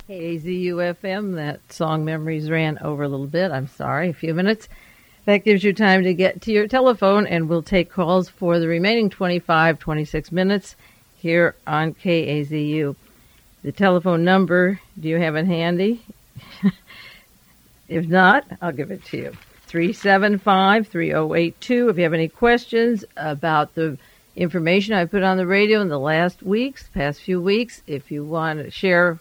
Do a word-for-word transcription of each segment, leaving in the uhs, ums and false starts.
K A Z U F M, that song Memories ran over a little bit. I'm sorry, a few minutes. That gives you time to get to your telephone, and we'll take calls for the remaining twenty-five, twenty-six minutes here on K A Z U. The telephone number, do you have it handy? If not, I'll give it to you. three seven five, three oh eight two. If you have any questions about the information I put on the radio in the last weeks, past few weeks, if you want to share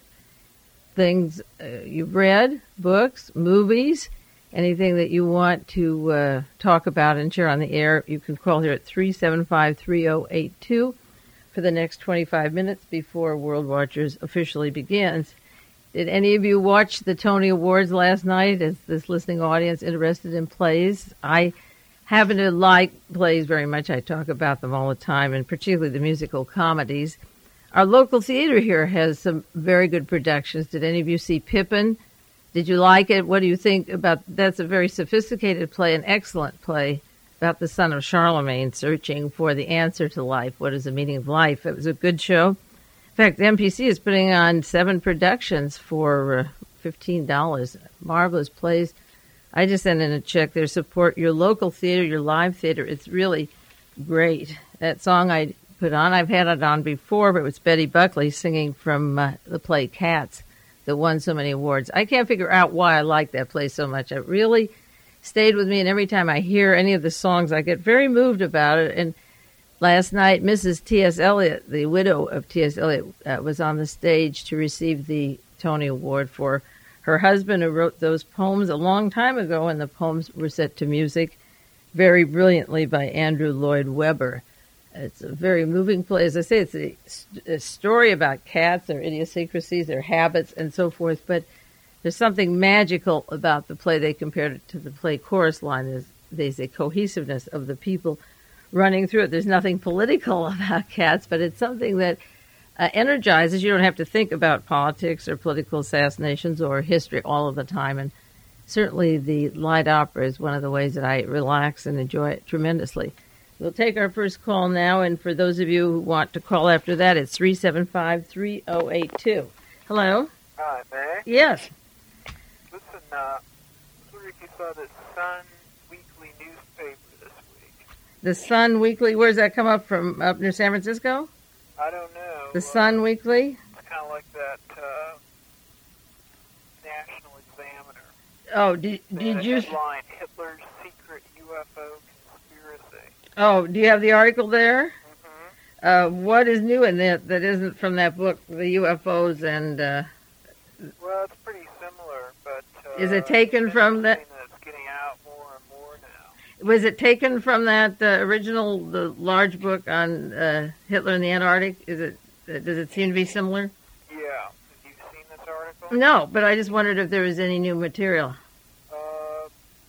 things uh, you've read, books, movies, anything that you want to uh, talk about and share on the air, you can call here at three seven five, three oh eight two for the next twenty-five minutes before World Watchers officially begins. Did any of you watch the Tony Awards last night? Is this listening audience interested in plays? I happen to like plays very much. I talk about them all the time, and particularly the musical comedies. Our local theater here has some very good productions. Did any of you see Pippin? Did you like it? What do you think about, that's a very sophisticated play, an excellent play about the son of Charlemagne searching for the answer to life. What is the meaning of life? It was a good show. In fact, M P C is putting on seven productions for uh, fifteen dollars. Marvelous plays. I just sent in a check there. Support your local theater, your live theater. It's really great. That song I put on, I've had it on before, but it was Betty Buckley singing from uh, the play Cats that won so many awards. I can't figure out why I like that play so much. It really stayed with me, and every time I hear any of the songs, I get very moved about it. And last night, Missus T S. Eliot, the widow of T S. Eliot, uh, was on the stage to receive the Tony Award for her husband, who wrote those poems a long time ago, and the poems were set to music very brilliantly by Andrew Lloyd Webber. It's a very moving play. As I say, it's a, a story about cats, their idiosyncrasies, their habits, and so forth. But there's something magical about the play. They compared it to the play Chorus Line. There's, there's a cohesiveness of the people running through it. There's nothing political about cats, but it's something that uh, energizes. You don't have to think about politics or political assassinations or history all of the time. And certainly the light opera is one of the ways that I relax and enjoy it tremendously. We'll take our first call now, and for those of you who want to call after that, it's three seven five, three oh eight two. Hello? Hi, May. Yes. Listen, uh, I was wondering if you saw the Sun Weekly newspaper this week. The Sun Weekly, where's that come up from, up near San Francisco? I don't know. The Sun uh, Weekly? It's kind of like that uh, National Examiner. Oh, did, did the you... headline, Hitler's Secret U F O Conspiracy. Oh, do you have the article there? Mm-hmm. Uh, what is new in it that isn't from that book, the U F Os and... Uh, well, it's pretty similar, but... Uh, is it taken from that... It's getting out more and more now. Was it taken from that uh, original, the large book on uh, Hitler in the Antarctic? Is it? Uh, does it seem to be similar? Yeah. Have you seen this article? No, but I just wondered if there was any new material. Uh,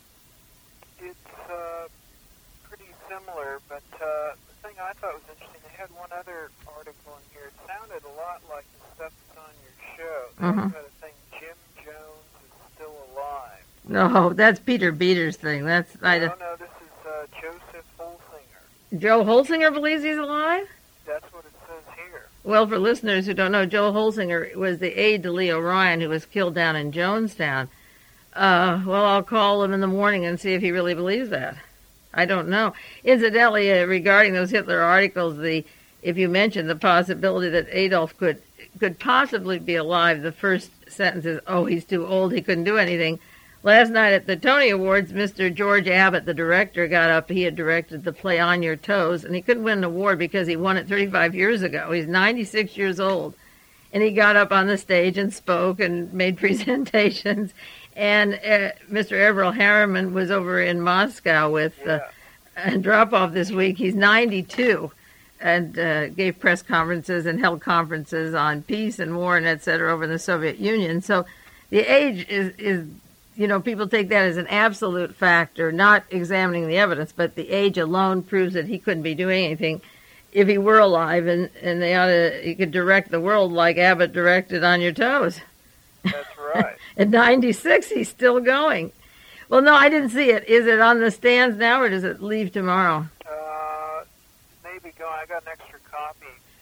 it's uh, pretty similar, but uh, the thing I thought was interesting, they had one other article in here. It sounded a lot like the stuff that's on your show. They Uh-huh. had a thing, Jim Jones is still alive. No, that's Peter Beater's thing. That's I. No, no, this is uh, Joseph Holsinger. Joe Holsinger believes he's alive? That's what it says here. Well, for listeners who don't know, Joe Holsinger was the aide to Leo Ryan, who was killed down in Jonestown. Uh, well, I'll call him in the morning and see if he really believes that. I don't know. Incidentally, uh, regarding those Hitler articles, the if you mentioned the possibility that Adolf could could possibly be alive, the first sentence is, "Oh, he's too old. He couldn't do anything." Last night at the Tony Awards, Mister George Abbott, the director, got up. He had directed the play On Your Toes, and he couldn't win an award because he won it thirty-five years ago. He's ninety-six years old. And he got up on the stage and spoke and made presentations. And uh, Mister Averell Harriman was over in Moscow with uh, Yeah. Andropov this week. He's ninety-two and uh, gave press conferences and held conferences on peace and war and et cetera over in the Soviet Union. So the age is, is, you know, people take that as an absolute factor, not examining the evidence, but the age alone proves that he couldn't be doing anything if he were alive, and, and they ought to, he could direct the world like Abbott directed On Your Toes. That's right. At ninety-six, he's still going. Well, no, I didn't see it. Is it on the stands now, or does it leave tomorrow? Uh, maybe going. I got an extra copy. Yeah.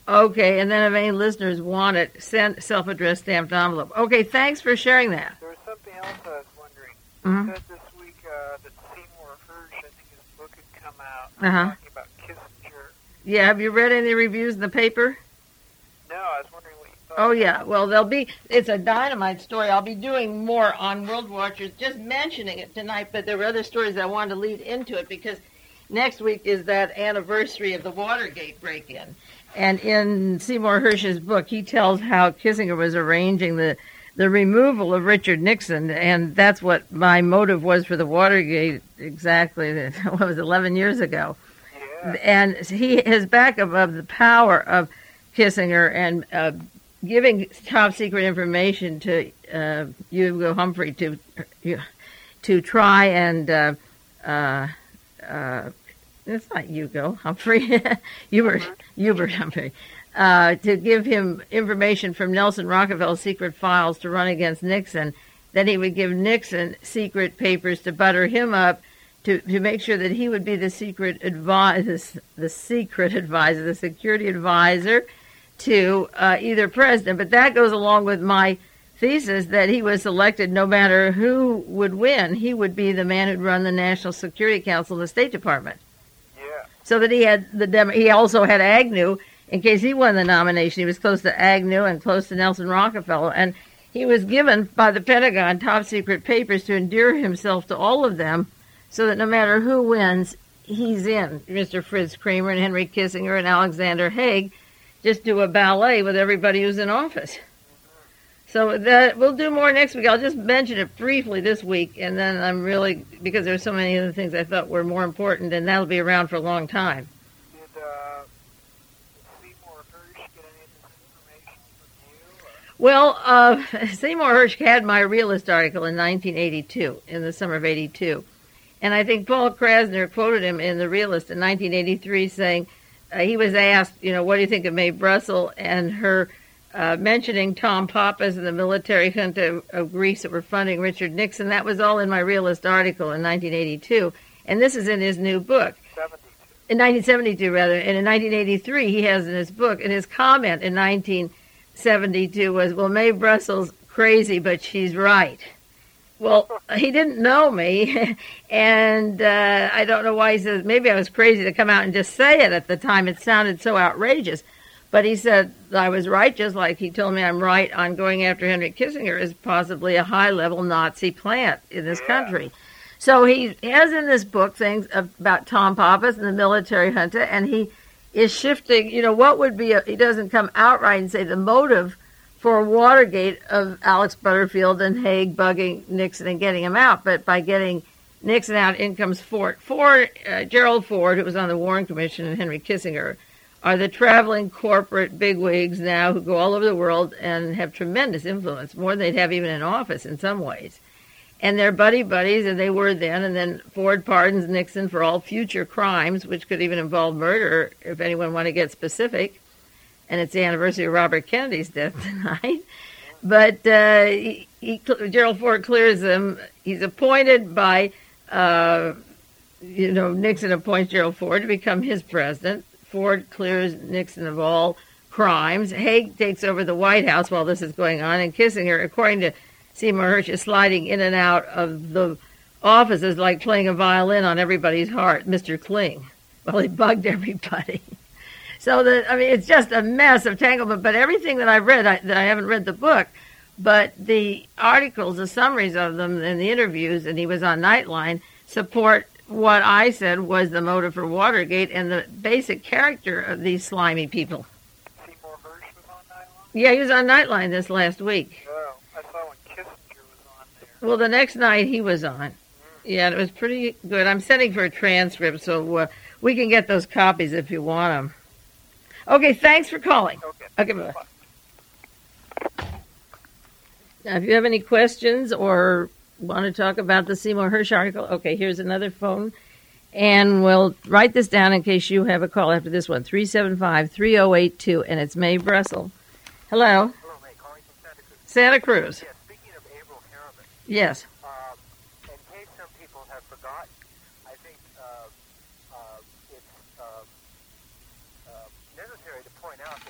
Okay, and then if any listeners want it, send self-addressed stamped envelope. Okay, thanks for sharing that. There was something else I was wondering. Mm-hmm. You said this week uh, that Seymour Hersh, I think his book had come out, Uh-huh. talking about Kissinger. Yeah, have you read any reviews in the paper? No, I was wondering what you thought. Oh, yeah. Well, there'll be, it's a dynamite story. I'll be doing more on World Watchers, just mentioning it tonight, but there were other stories that I wanted to lead into it because next week is that anniversary of the Watergate break-in. And in Seymour Hersh's book, he tells how Kissinger was arranging the, the removal of Richard Nixon, and that's what my motive was for the Watergate exactly, what was it, eleven years ago. Yeah. And he his backup of the power of Kissinger and uh, giving top secret information to uh, Hugo Humphrey to to try and uh, uh, uh, it's not Hugo Humphrey, Hubert Hubert Humphrey, uh, to give him information from Nelson Rockefeller's secret files to run against Nixon. Then he would give Nixon secret papers to butter him up, to, to make sure that he would be the secret advisor, the secret advisor, the security advisor to uh, either president. But that goes along with my thesis that he was selected no matter who would win. He would be the man who'd run the National Security Council and the State Department. Yeah. So that he had the Dem- he also had Agnew in case he won the nomination. He was close to Agnew and close to Nelson Rockefeller. And he was given by the Pentagon top secret papers to endear himself to all of them so that no matter who wins, he's in. Mister Fritz Kramer and Henry Kissinger and Alexander Haig just do a ballet with everybody who's in office. So that we'll do more next week. I'll just mention it briefly this week, and then I'm really, because there's so many other things I thought were more important, and that'll be around for a long time. Did uh, Seymour Hersh get any of this information from you? Or? Well, uh, Seymour Hersh had my realist article in nineteen eighty-two, in the summer of eighty-two. And I think Paul Krasner quoted him in The Realist in nineteen eighty-three saying, uh, he was asked, you know, what do you think of Mae Brussell and her uh, mentioning Tom Pappas and the military junta of Greece that were funding Richard Nixon. That was all in my Realist article in nineteen eighty-two. And this is in his new book. seventy-two. In nineteen seventy-two, rather. And in nineteen eighty-three, he has in his book, and his comment in nineteen seventy-two was, well, Mae Brussell's crazy, but she's right. Well, he didn't know me, and uh, I don't know why he says, maybe I was crazy to come out and just say it at the time. It sounded so outrageous. But he said I was right, just like he told me I'm right on going after Henry Kissinger as possibly a high-level Nazi plant in this Yeah. country. So he has in this book things about Tom Pappas and the military junta, and he is shifting, you know, what would be, a, he doesn't come outright and say the motive for Watergate of Alex Butterfield and Haig bugging Nixon and getting him out, but by getting Nixon out, in comes Ford. Ford, uh, Gerald Ford, who was on the Warren Commission, and Henry Kissinger are the traveling corporate bigwigs now who go all over the world and have tremendous influence, more than they'd have even in office in some ways. And they're buddy-buddies, and they were then, and then Ford pardons Nixon for all future crimes, which could even involve murder, if anyone want to get specific. And it's the anniversary of Robert Kennedy's death tonight. But uh, he, he, Gerald Ford clears him. He's appointed by, uh, you know, Nixon appoints Gerald Ford to become his president. Ford clears Nixon of all crimes. Haig takes over the White House while this is going on. And Kissinger, according to Seymour Hersh, is sliding in and out of the offices like playing a violin on everybody's heart, Mister Kling. Well, he bugged everybody. So that I mean, it's just a mess of tanglement. But everything that I've read, I, that I haven't read the book, but the articles, the summaries of them, and the interviews, and he was on Nightline, support what I said was the motive for Watergate and the basic character of these slimy people. Seymour Hersh was on Nightline? Yeah, he was on Nightline this last week. Oh, I saw when Kissinger was on there. Well, the next night he was on. Yeah, and it was pretty good. I'm sending for a transcript, so uh, we can get those copies if you want them. Okay, thanks for calling. Okay. Okay, bye. Now, if you have any questions or want to talk about the Seymour Hersh article, okay, here's another phone. And we'll write this down in case you have a call after this one, three seven five, three oh eight two, and it's Mae Brussell. Hello? Hello, Mae, calling from Santa Cruz. Santa Cruz. Yes, speaking of Averil Harriman, Yes. um, in case some people have forgotten, I think uh, uh, it's uh, uh, necessary to point out that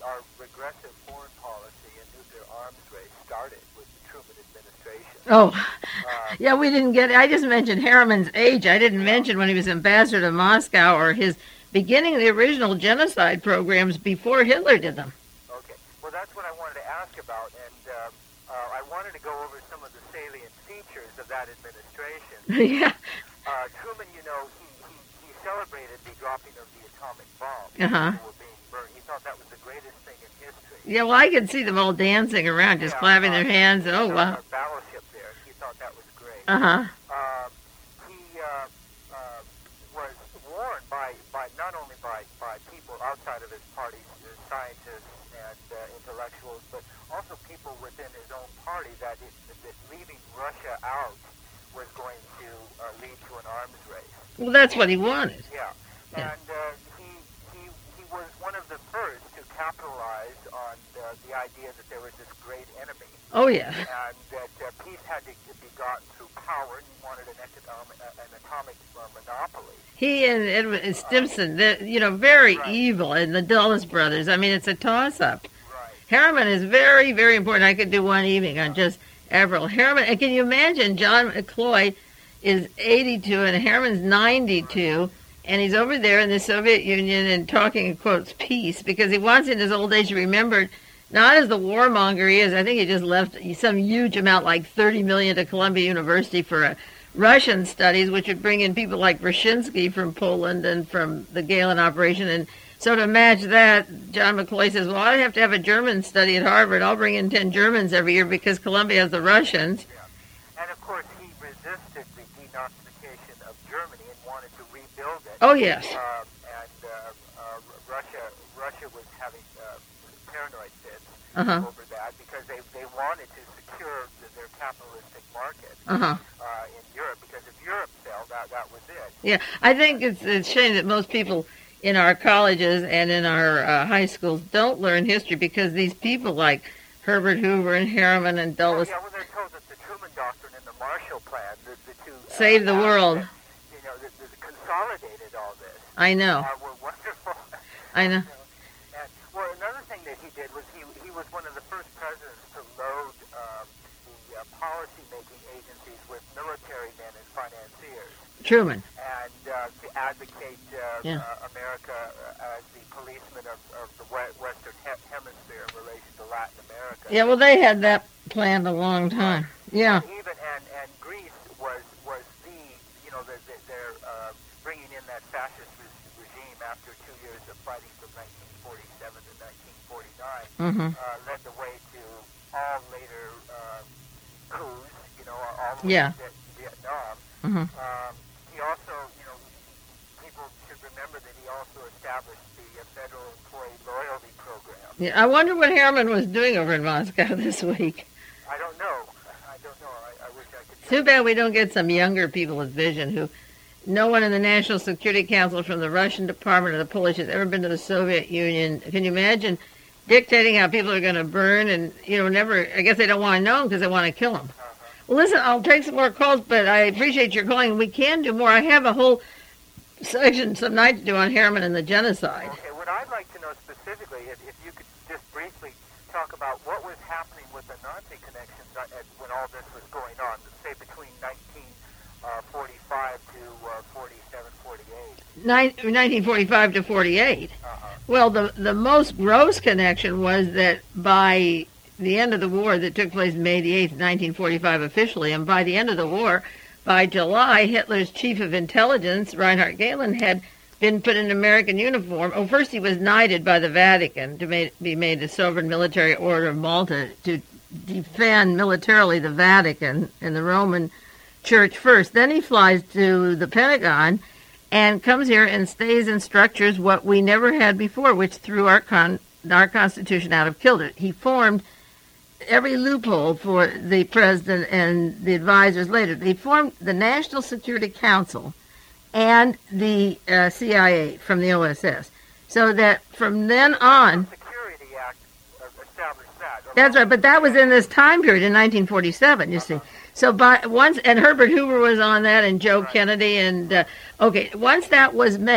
our regressive foreign policy and nuclear arms race started with the Truman administration. Oh, Uh, yeah, we didn't get, I just mentioned Harriman's age. I didn't mention when he was ambassador to Moscow or his beginning of the original genocide programs before Hitler did them. Okay. Well, that's what I wanted to ask about, and uh, uh, I wanted to go over some of the salient features of that administration. Yeah. Uh, Truman, you know, he, he, he celebrated the dropping of the atomic bomb. Uh-huh. People were being burned. He thought that was the greatest thing in history. Yeah, well, I could see them all dancing around, just Yeah, clapping uh, their hands. Oh, there wow. was a battleship there. He thought that was great. Uh-huh. Um, he uh, uh, was warned by, by not only by, by people outside of his party, uh, scientists and uh, intellectuals, but also people within his own party that, it, that leaving Russia out was going to uh, lead to an arms race. Well, that's what he wanted. Yeah. Yeah. And uh, he, he, he was one of the first to capitalize on uh, the idea that there was this great enemy. Oh, yeah. And that uh, peace had to be gotten through power, and he wanted an, economic, uh, an atomic uh, monopoly. He and Edward Stimson, they're, you know, very Right. evil, and the Dulles brothers. I mean, it's a toss-up. Right. Harriman is very, very important. I could do one evening on just Avril. Harriman, and can you imagine John McCloy is eighty-two and Harriman's ninety-two, and he's over there in the Soviet Union and talking, in quotes, peace, because he wants in his old age to be remembered not as the warmonger he is. I think he just left some huge amount, like thirty million dollars to Columbia University for a Russian studies, which would bring in people like Brzezinski from Poland and from the Galen operation. And so to match that, John McCloy says, well, I have to have a German study at Harvard. I'll bring in ten Germans every year because Columbia has the Russians. Yeah. And, of course, he resisted the denazification of Germany and wanted to rebuild it. Oh, yes. Um, and uh, uh, Russia Russia was having uh, paranoid fits Uh-huh. over that because they, they wanted to secure the, their capitalistic market Uh-huh. uh, in Europe, because if Europe fell, that, that was it. Yeah, I think it's a shame that most people in our colleges and in our uh, high schools don't learn history, because these people like Herbert Hoover and Harriman and Oh, Dulles yeah, well, they're told that the Truman Doctrine and the Marshall Plan, the, the two... Uh, saved the world. that, you know, that, that consolidated all this. I know. Uh, were wonderful. I know. You know, and, well, another thing that he did was he, he was one of the first presidents to load um, the uh, policy-making agencies with military men and financiers, Truman. and uh, to advocate uh, Yeah. uh, America uh, as the policeman of, of the we- Western he- Hemisphere in relation to Latin America. Yeah, well, they had that planned a long time. Yeah. Even and, and Greece was was the you know the, the, they're uh, bringing in that fascist re- regime after two years of fighting from nineteen forty-seven to nineteen forty-nine. Mm-hmm. Uh, led the way to all later uh, coups. You know, all the Yeah. way to Vietnam. Mm-hmm. Um, he also, you know, people should remember that he also established the uh, Federal Employee Loyalty Program. Yeah, I wonder what Harriman was doing over in Moscow this week. I don't know. I don't know. I, I wish I could. Too bad we don't get some younger people with vision who no one in the National Security Council from the Russian Department or the Polish has ever been to the Soviet Union. Can you imagine dictating how people are going to burn and, you know, never, I guess they don't want to know them because they want to kill them. Uh-huh. Well, listen, I'll take some more calls, but I appreciate your calling. We can do more. I have a whole section some night to do on Harriman and the genocide. Okay, what I'd like to know specifically, if, if you could just briefly talk about what was happening with the Nazi connections at, at, when all this was going on, say between nineteen forty-five to uh, forty-seven, forty-eight. Nin- nineteen forty-five to forty-eight. Uh-huh. Well, the, the most gross connection was that by the end of the war that took place May the eighth, nineteen forty-five officially, and by the end of the war, by July, Hitler's chief of intelligence, Reinhard Gehlen, had been put in American uniform. Oh, first he was knighted by the Vatican to made, be made the Sovereign Military Order of Malta to defend militarily the Vatican and the Roman Church first. Then he flies to the Pentagon and comes here and stays and structures what we never had before, which threw our, con- our Constitution out of kilter. He formed every loophole for the president and the advisors later. They formed the National Security Council and the uh, C I A from the O S S. So that from then on... The Security Act uh, established that. That's right, but that was in this time period in nineteen forty-seven, you see. So by once, and Herbert Hoover was on that, and Joe Right. Kennedy, and, uh, okay, once that was made,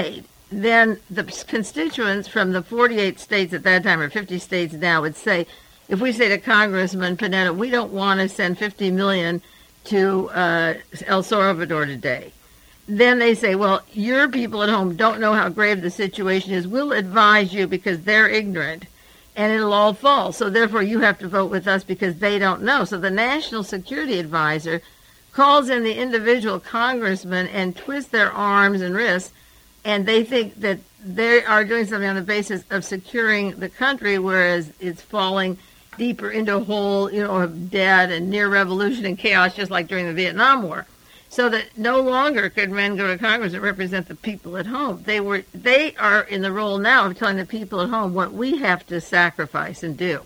then the constituents from the forty-eight states at that time, or fifty states now, would say, if we say to Congressman Panetta, we don't want to send fifty million dollars to uh, El Salvador today, then they say, well, your people at home don't know how grave the situation is. We'll advise you because they're ignorant, and it'll all fall. So therefore, you have to vote with us because they don't know. So the National Security Advisor calls in the individual congressman and twists their arms and wrists, and they think that they are doing something on the basis of securing the country, whereas it's falling deeper into a hole, you know, of debt and near revolution and chaos, just like during the Vietnam War. So that no longer could men go to Congress and represent the people at home. They were, they are in the role now of telling the people at home what we have to sacrifice and do.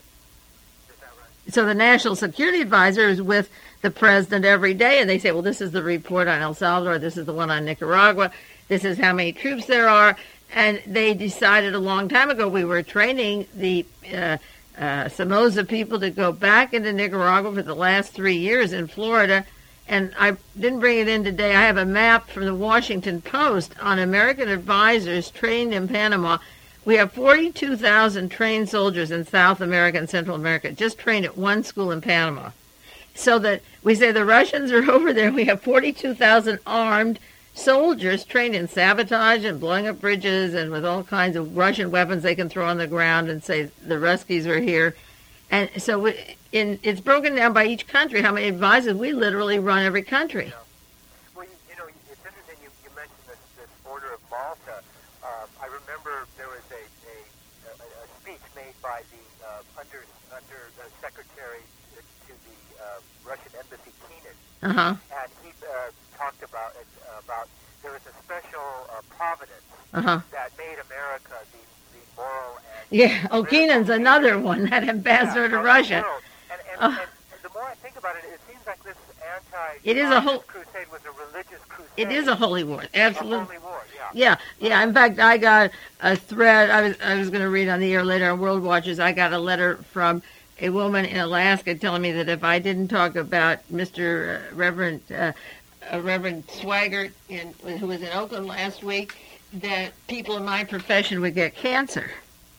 Is that right? So the National Security Advisor is with the president every day, and they say, well, this is the report on El Salvador, this is the one on Nicaragua, this is how many troops there are. And they decided a long time ago we were training the uh, uh, Somoza people to go back into Nicaragua for the last three years in Florida. And I didn't bring it in today. I have a map from the Washington Post on American advisors trained in Panama. We have forty-two thousand trained soldiers in South America and Central America, just trained at one school in Panama. So that we say the Russians are over there. We have forty-two thousand armed soldiers trained in sabotage and blowing up bridges and with all kinds of Russian weapons they can throw on the ground and say the Ruskies are here. And so we, in, it's broken down by each country how many advisors. We literally run every country. Yeah. Well, you, you know, it's interesting you, you mentioned this, this Order of Malta. Uh, I remember there was a, a, a, a speech made by the uh, under under the secretary to the uh, Russian embassy, Keenan, Uh-huh. and he uh, talked about it, uh, about there was a special uh, providence Uh-huh. that made America the, the moral and Yeah, oh, Keenan's another one, that ambassador to of the Russia. world. And, and, Oh. and the more I think about it, it seems like this anti It is a whole- crusade was a religious crusade. It is a holy war, absolutely. A holy war, yeah. Yeah, yeah. In fact, I got a thread. I was I was going to read on the air later on World Watchers. I got a letter from a woman in Alaska telling me that if I didn't talk about Mister Uh, Reverend uh, uh, Reverend Swaggart, in, who was in Oakland last week, that people in my profession would get cancer.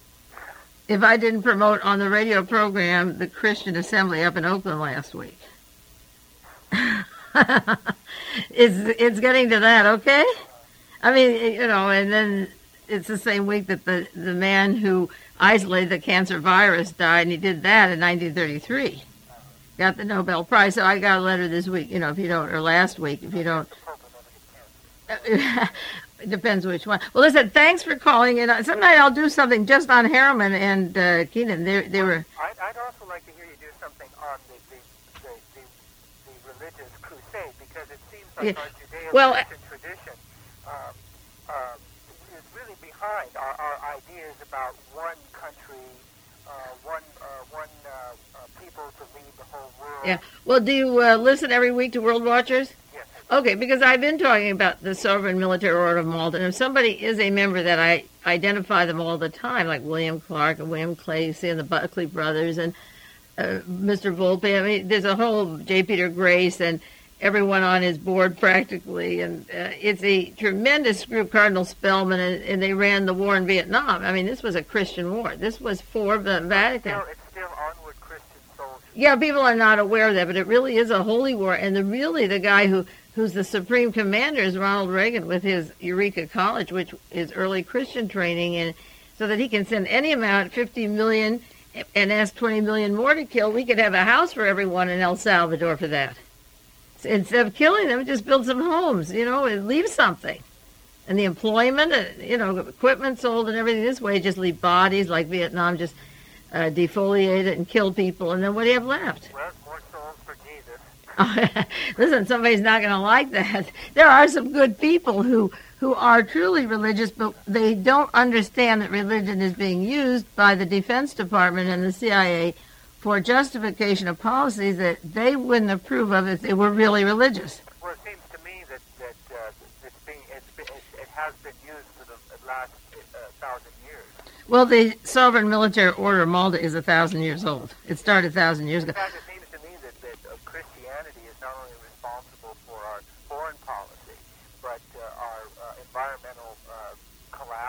If I didn't promote on the radio program the Christian Assembly up in Oakland last week. it's it's getting to that, okay? I mean, you know, and then it's the same week that the, the man who isolated the cancer virus died, and he did that in nineteen thirty-three. Got the Nobel Prize. So I got a letter this week, you know, if you don't, or last week, if you don't. It depends which one. Well, listen, thanks for calling in. Sometime I'll do something just on Harriman and uh, Keenan. They, they were. I'd, I'd also like to hear you do something on the the, the, the, the religious crusade, because it seems like Yeah. our Judeo-Christian Well, tradition um, um, is really behind our, our ideas about one country, uh, one uh, one uh, uh, people to lead the whole world. Yeah. Well, do you uh, listen every week to World Watchers? Yes. Okay, because I've been talking about the Sovereign Military Order of Malta, and if somebody is a member that I identify them all the time, like William Clark and William Claycy and the Buckley brothers and uh, Mister Volpe, I mean, there's a whole J. Peter Grace and everyone on his board practically, and uh, it's a tremendous group, Cardinal Spellman, and, and they ran the war in Vietnam. I mean, this was a Christian war. This was for the Vatican. Still, it's still onward Christian soldiers. Yeah, people are not aware of that, but it really is a holy war, and the really the guy who who's the supreme commander is Ronald Reagan with his Eureka College, which is early Christian training, and so that he can send any amount, fifty million, and ask twenty million more to kill. We could have a house for everyone in El Salvador for that. So instead of killing them, just build some homes, you know, and leave something. And the employment, uh, you know, equipment sold and everything this way, just leave bodies like Vietnam, just uh, defoliate it and kill people, and then what do you have left? Well, more souls for Jesus. Listen, somebody's not going to like that. There are some good people who, who are truly religious, but they don't understand that religion is being used by the Defense Department and the C I A for justification of policies that they wouldn't approve of if they were really religious. Well, it seems to me that that uh, it's being, it's been, it, it has been used for the last uh, thousand years. Well, the Sovereign Military Order of Malta is a thousand years old. It started a thousand years In ago. fact, it seems to me that, that uh, Christianity is not only responsible for our foreign policy, but uh, our uh, environmental uh, collapse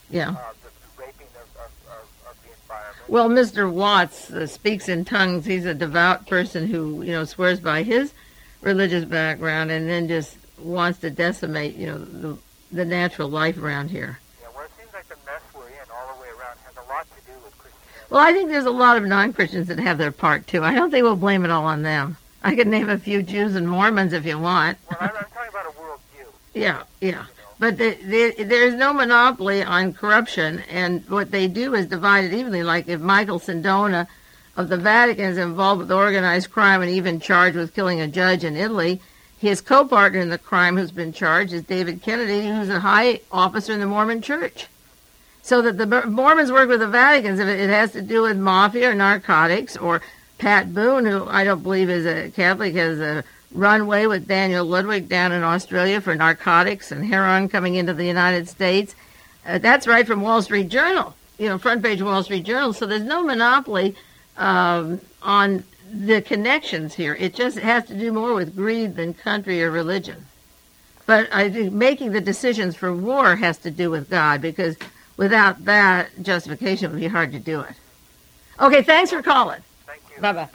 Yeah. uh, the, the raping of, of, of, of the environment. Well, Mister Watts uh, speaks in tongues. He's a devout person who, you know, swears by his religious background and then just wants to decimate, you know, the, the natural life around here. Yeah, well, it seems like the mess we're in all the way around has a lot to do with Christianity. Well, I think there's a lot of non-Christians that have their part, too. I don't think we'll blame it all on them. I could name a few Jews and Mormons if you want. Well, I'm, I'm talking about a worldview. Yeah, yeah. You know. But the, the, there's no monopoly on corruption, and what they do is divide it evenly. Like if Michael Sindona of the Vatican is involved with organized crime and even charged with killing a judge in Italy, his co-partner in the crime who's been charged is David Kennedy, who's a high officer in the Mormon Church. So that the Mormons work with the Vaticans if it has to do with mafia or narcotics, or Pat Boone, who I don't believe is a Catholic, has a runway with Daniel Ludwig down in Australia for narcotics and heroin coming into the United States. Uh, that's right from Wall Street Journal, you know, front page Wall Street Journal. So there's no monopoly um, on the connections here. It just has to do more with greed than country or religion. But I think making the decisions for war has to do with God, because without that justification, it would be hard to do it. Okay, thanks for calling. Thank you. Bye-bye.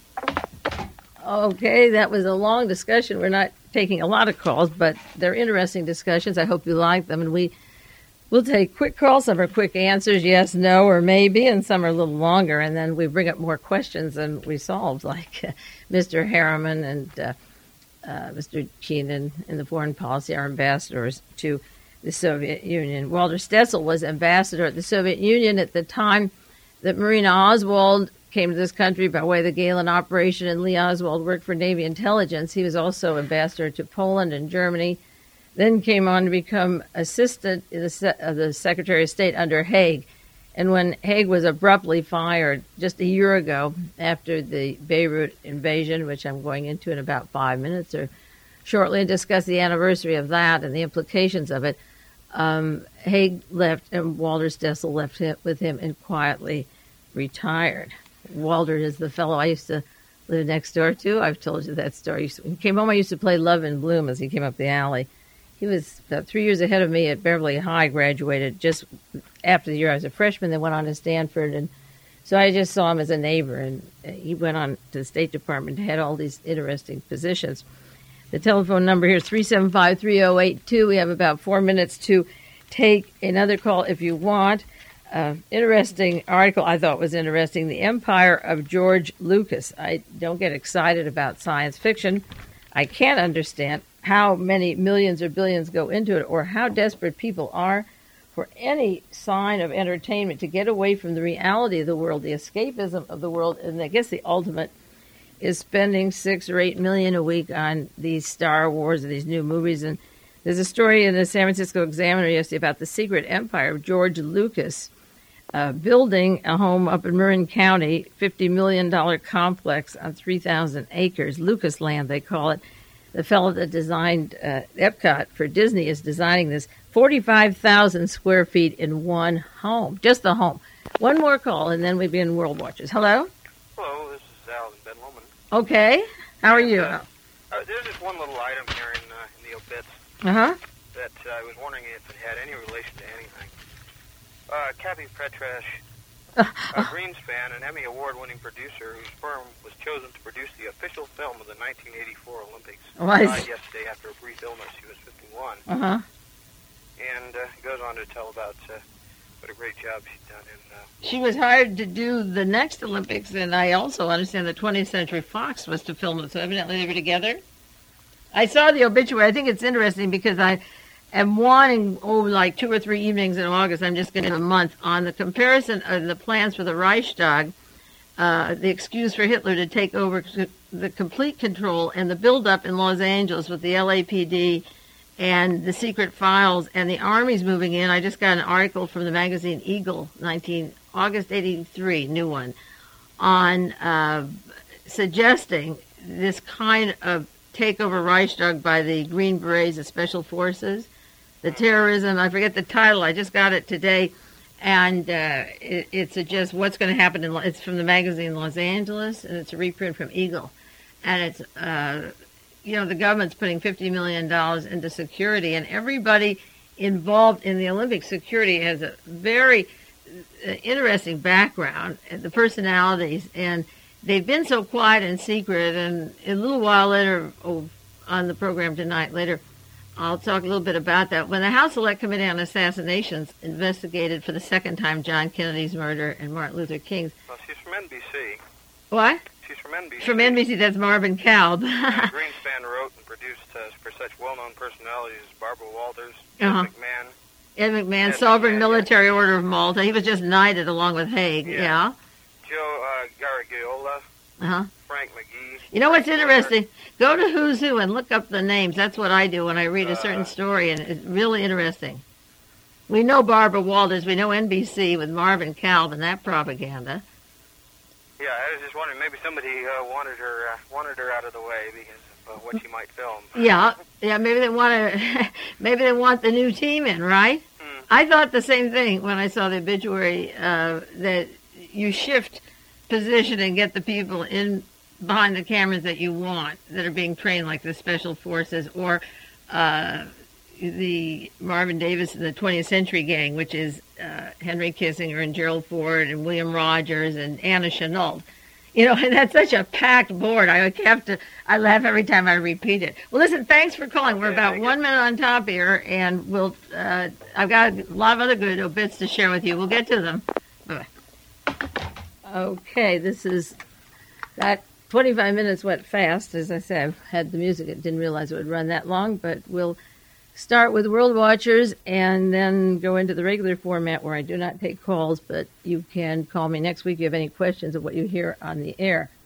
Okay, that was a long discussion. We're not taking a lot of calls, but they're interesting discussions. I hope you like them. And we will take quick calls. Some are quick answers, yes, no, or maybe, and some are a little longer. And then we bring up more questions than we solve, like uh, Mister Harriman and uh, uh, Mister Keenan in the foreign policy, our ambassadors to the Soviet Union. Walter Stetsel was ambassador at the Soviet Union at the time that Marina Oswald came to this country by way of the Galen operation, and Lee Oswald worked for Navy intelligence. He was also ambassador to Poland and Germany, then came on to become assistant of the Secretary of State under Haig. And when Haig was abruptly fired just a year ago after the Beirut invasion, which I'm going into in about five minutes or shortly, and discuss the anniversary of that and the implications of it, um, Haig left and Walter Stetsel left him, with him and quietly retired. Walter is the fellow I used to live next door to. I've told you that story. When he came home, I used to play Love in Bloom as he came up the alley. He was about three years ahead of me at Beverly High, graduated just after the year I was a freshman, then went on to Stanford. And so I just saw him as a neighbor, and he went on to the State Department, had all these interesting positions. The telephone number here is three seven five, three oh eight two. We have about four minutes to take another call if you want. Uh, interesting article I thought was interesting, The Empire of George Lucas. I don't get excited about science fiction. I can't understand how many millions or billions go into it, or how desperate people are for any sign of entertainment to get away from the reality of the world, the escapism of the world. And I guess the ultimate is spending six or eight million a week on these Star Wars or these new movies. And there's a story in the San Francisco Examiner yesterday about the secret empire of George Lucas, Uh, building a home up in Marin County, fifty million dollars complex on three thousand acres, Lucas Land they call it. The fellow that designed uh, Epcot for Disney is designing this forty-five thousand square feet in one home, just the home. One more call, and then we begin World Watchers. Hello? Hello, this is Al in Ben Lomond. Okay. How are you? Uh, uh, there's just one little item here in, uh, in the obits Uh-huh. that uh, I was wondering if it had any relation to anything. Uh, Kathy Petrash, a Greenspan, an Emmy Award-winning producer whose firm was chosen to produce the official film of the nineteen eighty-four Olympics, Oh, I died see. yesterday after a brief illness. She was fifty-one. Uh-huh. And uh, goes on to tell about uh, what a great job she's done in... Uh, She was hired to do the next Olympics, and I also understand that twentieth Century Fox was to film it, so evidently they were together. I saw the obituary. I think it's interesting because I am wanting, oh, like two or three evenings in August, I'm just going to do a month, on the comparison of the plans for the Reichstag, uh, the excuse for Hitler to take over the complete control, and the buildup in Los Angeles with the L A P D and the secret files and the armies moving in. I just got an article from the magazine Eagle, nineteen August eighty-three, new one, on uh, suggesting this kind of takeover Reichstag by the Green Berets, the Special Forces, the terrorism. I forget the title. I just got it today. And uh, it, it suggests what's going to happen. In, it's from the magazine Los Angeles, and it's a reprint from Eagle. And it's, uh, you know, the government's putting fifty million dollars into security, and everybody involved in the Olympic security has a very uh, interesting background, and the personalities, and they've been so quiet and secret. And a little while later, oh, on the program tonight, later, I'll talk a little bit about that. When the House Select Committee on Assassinations investigated for the second time John Kennedy's murder and Martin Luther King's. Well, she's from N B C. What? She's from N B C. From N B C, that's Marvin Kalb. And Greenspan wrote and produced uh, for such well-known personalities as Barbara Walters, Uh-huh. Ed McMahon. Ed McMahon, Ed Sovereign McMahon, Military Order of Malta. He was just knighted along with Haig. Yeah. Yeah. Joe uh, Garagiola, Uh-huh. Frank McGee. You know what's interesting? Go to Who's Who and look up the names. That's what I do when I read a certain Uh, story, and it's really interesting. We know Barbara Walters. We know N B C with Marvin Kalb and that propaganda. Yeah, I was just wondering, maybe somebody uh, wanted her uh, wanted her out of the way because of uh, what she might film. Yeah, yeah. Maybe they want to. Maybe they want the new team in, right? Hmm. I thought the same thing when I saw the obituary. Uh, that you shift position and get the people in behind the cameras that you want, that are being trained, like the special forces or uh, the Marvin Davis and the twentieth Century Gang, which is uh, Henry Kissinger and Gerald Ford and William Rogers and Anna Chenault. You know, and that's such a packed board. I have to, I laugh every time I repeat it. Well, listen, thanks for calling. We're Okay, about thank one you. minute on top here, and we'll, uh, I've got a lot of other good obits to share with you. We'll get to them. Bye-bye. Okay, this is, that twenty-five minutes went fast. As I said, I had the music. I didn't realize it would run that long, but we'll start with World Watchers and then go into the regular format where I do not take calls, but you can call me next week if you have any questions of what you hear on the air.